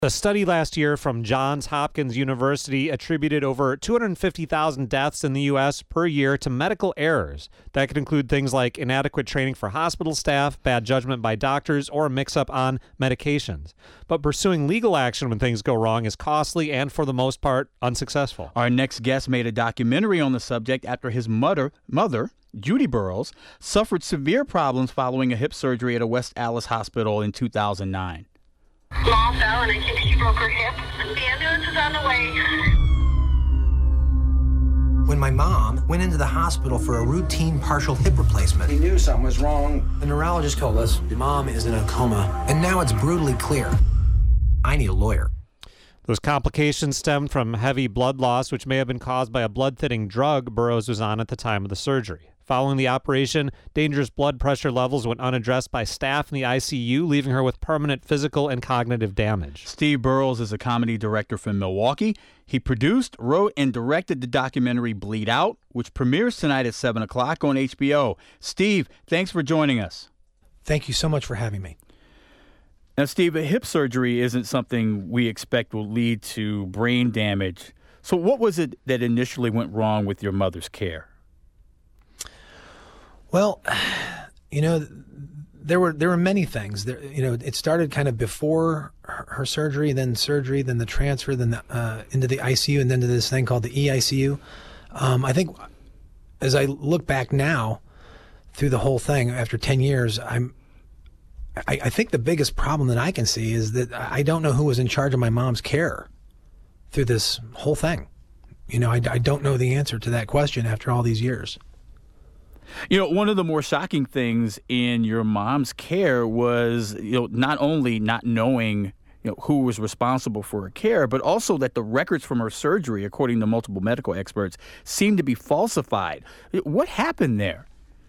A study last year from Johns Hopkins University attributed over 250,000 deaths in the U.S. per year to medical errors. That could include things like inadequate training for hospital staff, bad judgment by doctors, or a mix-up on medications. But pursuing legal action when things go wrong is costly and, for the most part, unsuccessful. Our next guest made a documentary on the subject after his mother, Judy Burroughs, suffered severe problems following a hip surgery at a West Allis hospital in 2009. Mom fell and I think she broke her hip. The ambulance is on the way. When my mom went into the hospital for a routine partial hip replacement, he knew something was wrong. The neurologist told us your mom is in a coma, and now it's brutally clear. I need a lawyer. Those complications stemmed from heavy blood loss, which may have been caused by a blood-thinning drug Burroughs was on at the time of the surgery. Following the operation, dangerous blood pressure levels went unaddressed by staff in the ICU, leaving her with permanent physical and cognitive damage. Steve Burroughs is a comedy director from Milwaukee. He produced, wrote, and directed the documentary Bleed Out, which premieres tonight at 7 o'clock on HBO. Steve, thanks for joining us. Thank you so much for having me. Now, Steve, a hip surgery isn't something we expect will lead to brain damage. So what was it that initially went wrong with your mother's care? Well, there were many things. It started kind of before her surgery, then the transfer, then into the ICU, and then to this thing called the EICU. I think as I look back now through the whole thing after 10 years, I think the biggest problem that I can see is that I don't know who was in charge of my mom's care through this whole thing. I don't know the answer to that question after all these years. One of the more shocking things in your mom's care was, not only not knowing, who was responsible for her care, but also that the records from her surgery, according to multiple medical experts, seemed to be falsified. What happened there?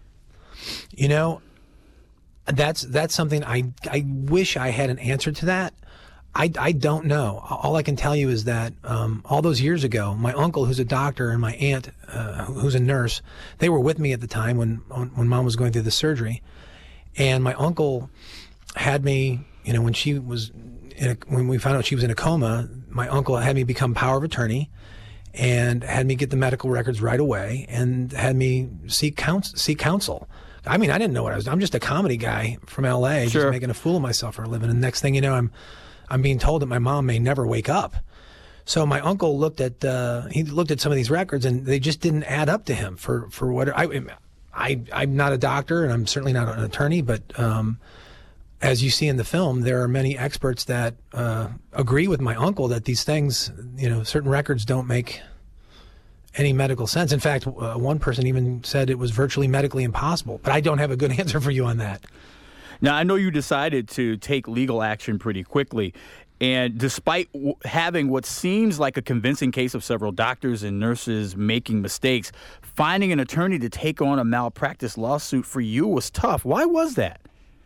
That's something I wish I had an answer to that. I don't know. All I can tell you is that all those years ago, my uncle, who's a doctor, and my aunt, who's a nurse, they were with me at the time when Mom was going through the surgery. And my uncle had me, when we found out she was in a coma, my uncle had me become power of attorney and had me get the medical records right away and had me seek counsel. I mean, I didn't know what I was doing. I'm just a comedy guy from L.A., Sure. Just making a fool of myself for a living. And the next thing you know, I'm being told that my mom may never wake up. So my uncle looked at some of these records, and they just didn't add up to him for what I'm not a doctor, and I'm certainly not an attorney, but as you see in the film, there are many experts that agree with my uncle that these things, certain records don't make any medical sense. In fact, one person even said it was virtually medically impossible, but I don't have a good answer for you on that. Now, I know you decided to take legal action pretty quickly, and despite having what seems like a convincing case of several doctors and nurses making mistakes, finding an attorney to take on a malpractice lawsuit for you was tough. Why was that?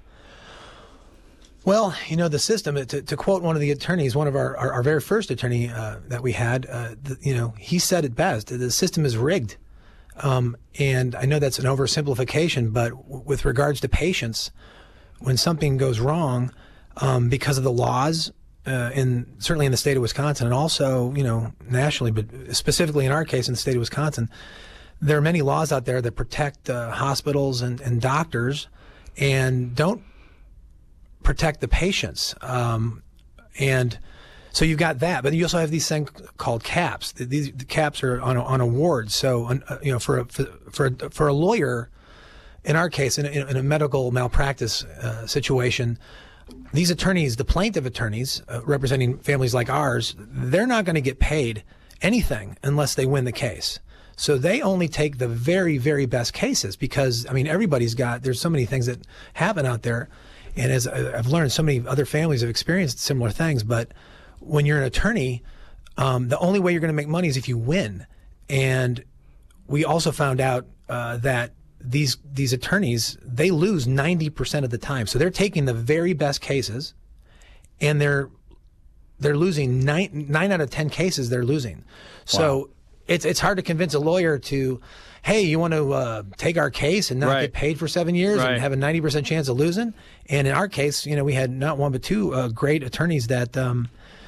Well, the system, to quote one of the attorneys, one of our very first attorney that we had, he said it best: the system is rigged. And I know that's an oversimplification, but with regards to patients, when something goes wrong, because of the laws, certainly in the state of Wisconsin, and also, nationally, but specifically in our case in the state of Wisconsin, there are many laws out there that protect hospitals and doctors and don't protect the patients. And so you've got that, but you also have these things called caps. The caps are on awards. So, for a lawyer, in our case, in a medical malpractice situation, these attorneys, the plaintiff attorneys representing families like ours, they're not going to get paid anything unless they win the case. So they only take the very, very best cases because, there's so many things that happen out there. And as I've learned, so many other families have experienced similar things. But when you're an attorney, the only way you're going to make money is if you win. And we also found out that these attorneys, they lose 90% of the time. So they're taking the very best cases, and they're losing nine out of 10 cases. They're losing. So wow. It's hard to convince a lawyer to, hey, you want to take our case and not get paid for 7 years and have a 90% chance of losing. And in our case, we had not one but two great attorneys that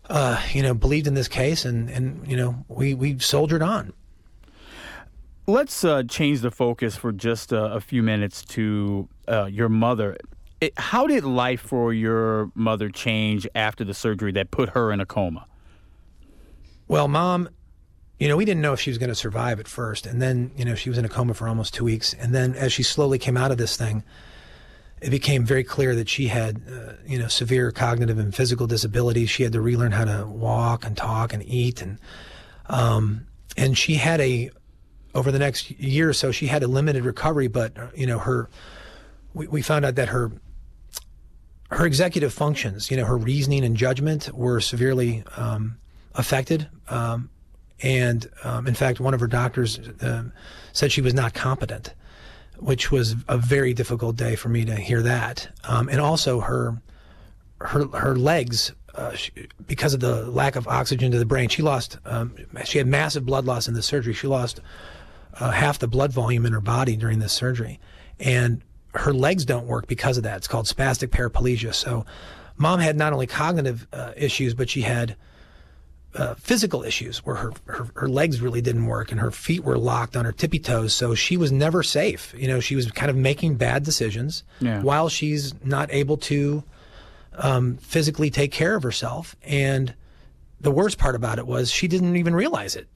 believed in this case, and we soldiered on. Let's change the focus for just a few minutes to your mother. How did life for your mother change after the surgery that put her in a coma? Well, Mom, we didn't know if she was going to survive at first. And then, she was in a coma for almost 2 weeks. And then as she slowly came out of this thing, it became very clear that she had, severe cognitive and physical disabilities. She had to relearn how to walk and talk and eat. And she had over the next year or so, she had a limited recovery, but, we found out that her executive functions, her reasoning and judgment were severely affected. And in fact, one of her doctors said she was not competent, which was a very difficult day for me to hear that. And also her legs, because of the lack of oxygen to the brain, she had massive blood loss in the surgery. She lost half the blood volume in her body during this surgery. And her legs don't work because of that. It's called spastic paraplegia. So Mom had not only cognitive issues, but she had physical issues where her legs really didn't work and her feet were locked on her tippy toes. So she was never safe. She was kind of making bad decisions while she's not able to physically take care of herself. And the worst part about it was she didn't even realize it.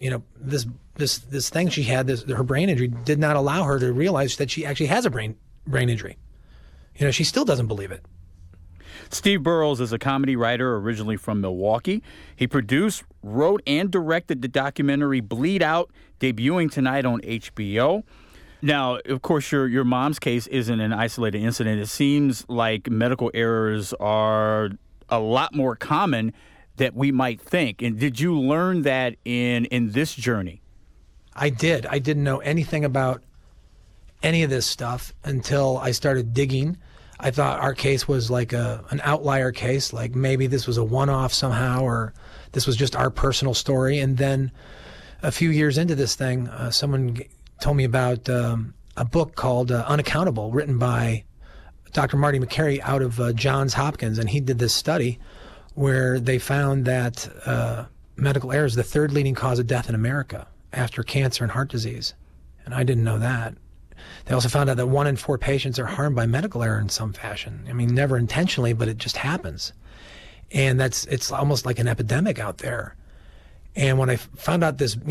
This thing she had, her brain injury, did not allow her to realize that she actually has a brain injury. She still doesn't believe it. Steve Burrows is a comedy writer originally from Milwaukee. He produced, wrote, and directed the documentary Bleed Out, debuting tonight on HBO. Now, of course, your mom's case isn't an isolated incident. It seems like medical errors are a lot more common than we might think. And did you learn that in this journey? I did. I didn't know anything about any of this stuff until I started digging. I thought our case was like an outlier case, like maybe this was a one-off somehow, or this was just our personal story. And then a few years into this thing, someone told me about a book called Unaccountable, written by Dr. Marty Makary out of Johns Hopkins. And he did this study where they found that medical error is the third leading cause of death in America after cancer and heart disease. And I didn't know that. They also found out that 1 in 4 patients are harmed by medical error in some fashion. I mean, never intentionally, but it just happens. And it's almost like an epidemic out there. And when I found out this,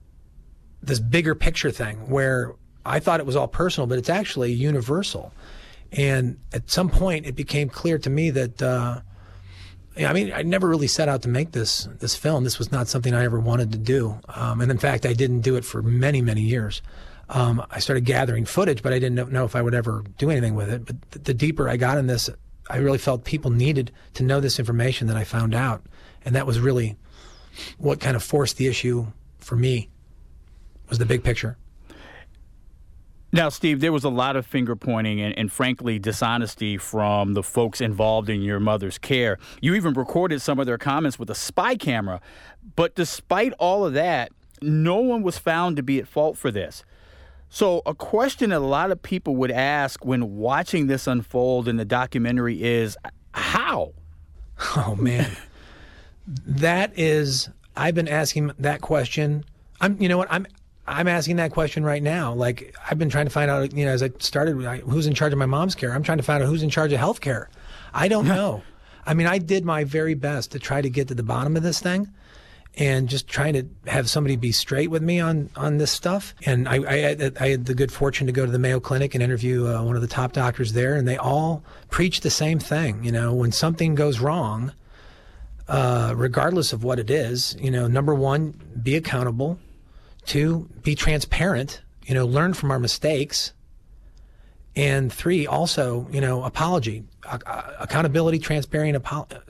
this bigger picture thing where I thought it was all personal, but it's actually universal. And at some point it became clear to me that, I never really set out to make this film. This was not something I ever wanted to do. And in fact, I didn't do it for many, many years. I started gathering footage, but I didn't know if I would ever do anything with it. But the deeper I got in this, I really felt people needed to know this information that I found out. And that was really what kind of forced the issue for me, was the big picture. Now, Steve, there was a lot of finger pointing and frankly, dishonesty from the folks involved in your mother's care. You even recorded some of their comments with a spy camera. But despite all of that, no one was found to be at fault for this. So a question that a lot of people would ask when watching this unfold in the documentary is, how? Oh, man. I've been asking that question. I'm asking that question right now. Like, I've been trying to find out, as I started, who's in charge of my mom's care. I'm trying to find out who's in charge of health care. I don't know. I did my very best to try to get to the bottom of this thing and just trying to have somebody be straight with me on this stuff. And I had the good fortune to go to the Mayo Clinic and interview one of the top doctors there, and they all preach the same thing. When something goes wrong, regardless of what it is, number one, be accountable. 2, be transparent, learn from our mistakes. And 3, also, apology, accountability, transparency,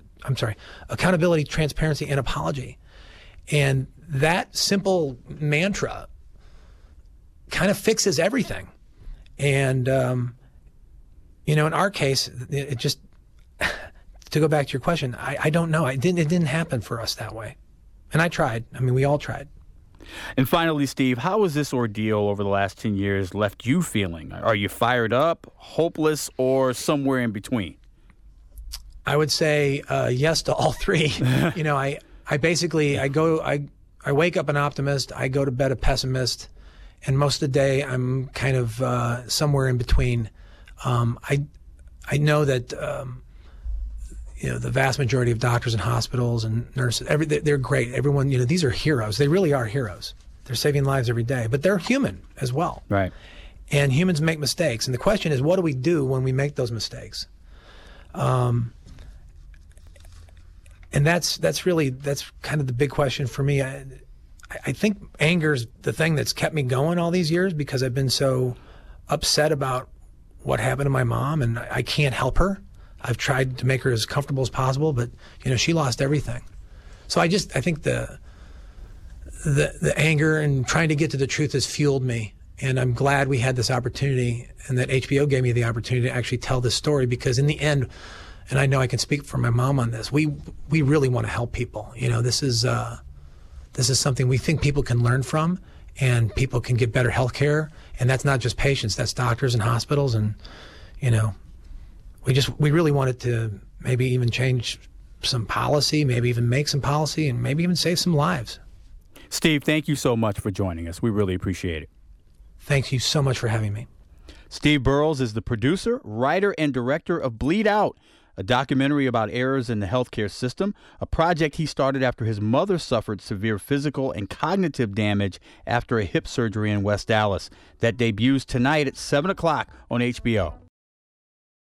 and apology. And that simple mantra kind of fixes everything. And, in our case, it just, to go back to your question, I don't know. It didn't happen for us that way. And I tried. We all tried. And finally, Steve, how has this ordeal over the last 10 years left you feeling? Are you fired up, hopeless, or somewhere in between? I would say yes to all three. You know, I wake up an optimist, I go to bed a pessimist, and most of the day I'm kind of somewhere in between. I know that you know, the vast majority of doctors and hospitals and nurses, they're great. Everyone, you know, these are heroes. They really are heroes. They're saving lives every day, but they're human as well. Right. And humans make mistakes, and the question is, what do we do when we make those mistakes? And that's kind of the big question for me. I think anger's the thing that's kept me going all these years, because I've been so upset about what happened to my mom, and I can't help her. I've tried to make her as comfortable as possible, but you know, she lost everything. So I think the anger and trying to get to the truth has fueled me, and I'm glad we had this opportunity and that HBO gave me the opportunity to actually tell this story, because in the end, and I know I can speak for my mom on this, we really want to help people. You know, this is something we think people can learn from, and people can get better health care. And that's not just patients, that's doctors and hospitals. And, you know, we really wanted to maybe even change some policy, maybe even make some policy, and maybe even save some lives. Steve, thank you so much for joining us. We really appreciate it. Thank you so much for having me. Steve Burrows is the producer, writer, and director of Bleed Out, a documentary about errors in the healthcare system, a project he started after his mother suffered severe physical and cognitive damage after a hip surgery in West Dallas. That debuts tonight at 7 o'clock on HBO.